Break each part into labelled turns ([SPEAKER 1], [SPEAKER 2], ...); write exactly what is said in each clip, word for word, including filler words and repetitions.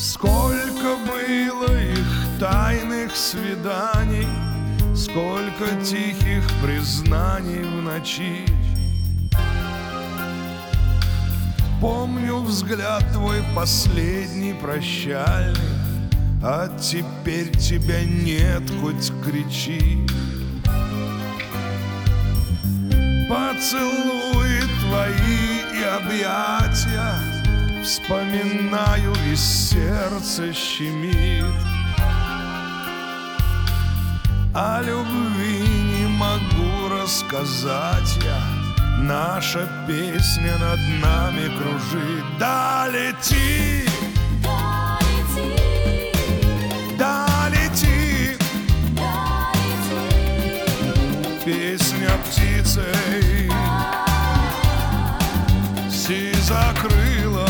[SPEAKER 1] Сколько было их тайных свиданий, сколько тихих признаний в ночи. Помню взгляд твой последний прощальный, а теперь тебя нет, хоть кричи. Поцелуи твои и объятия вспоминаю, и сердце щемит. О любви не могу рассказать я, наша песня над нами кружит. Да лети,
[SPEAKER 2] Да лети,
[SPEAKER 1] да лети,
[SPEAKER 2] да лети,
[SPEAKER 1] песня птицей сизокрылой.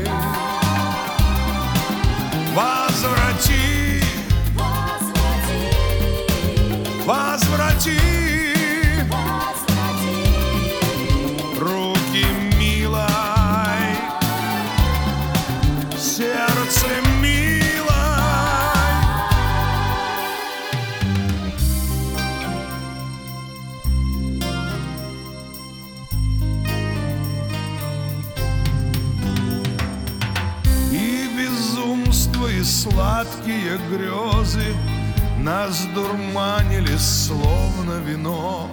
[SPEAKER 1] Возврати,
[SPEAKER 2] возврати,
[SPEAKER 1] возврати
[SPEAKER 2] возврати
[SPEAKER 1] руки милой, сердце милой. И безумство, и сладкие грезы нас дурманили, словно вино.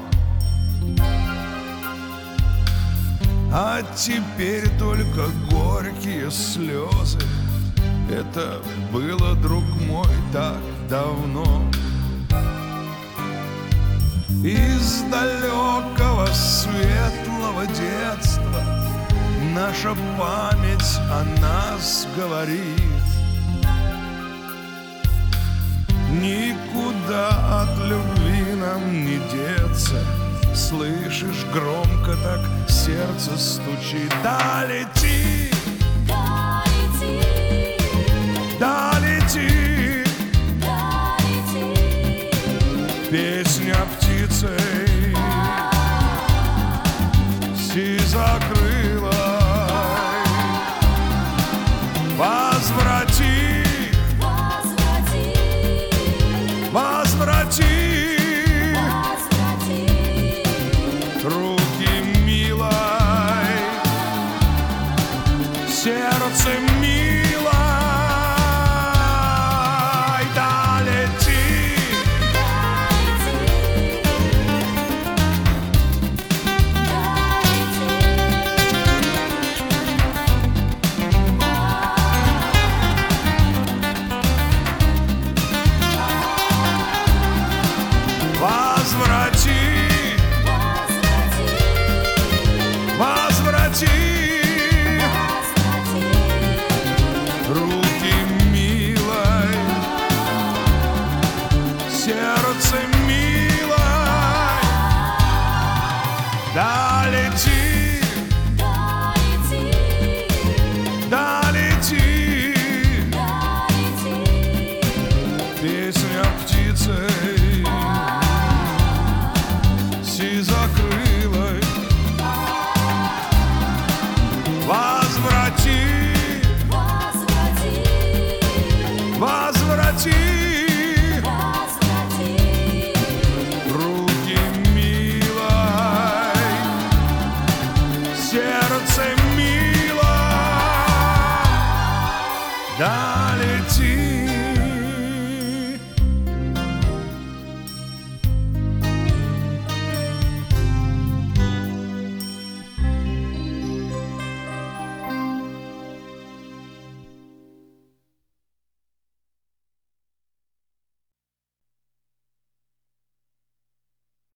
[SPEAKER 1] А теперь только горькие слезы. Это было, друг мой, так давно. Из далекого светлого детства наша память о нас говорит. Никуда от любви нам не деться. Слышишь, громко так сердце стучит. Да лети,
[SPEAKER 2] Да лети,
[SPEAKER 1] да лети,
[SPEAKER 2] да лети,
[SPEAKER 1] песня птицей сизокрылой. Возврати,
[SPEAKER 2] возврати,
[SPEAKER 1] возврати
[SPEAKER 2] возврати
[SPEAKER 1] руки милой, сердце милой. Да лети,
[SPEAKER 2] Да лети,
[SPEAKER 1] возврати,
[SPEAKER 2] возврати,
[SPEAKER 1] возврати
[SPEAKER 2] возврати
[SPEAKER 1] руки милой, сердце милой. Да лети,
[SPEAKER 2] Да лети,
[SPEAKER 1] да лети,
[SPEAKER 2] да лети,
[SPEAKER 1] песня птицей сизокрылой. Возврати,
[SPEAKER 2] возврати,
[SPEAKER 1] возврати
[SPEAKER 2] возврати
[SPEAKER 1] руки милой, сердце милой. Да лети,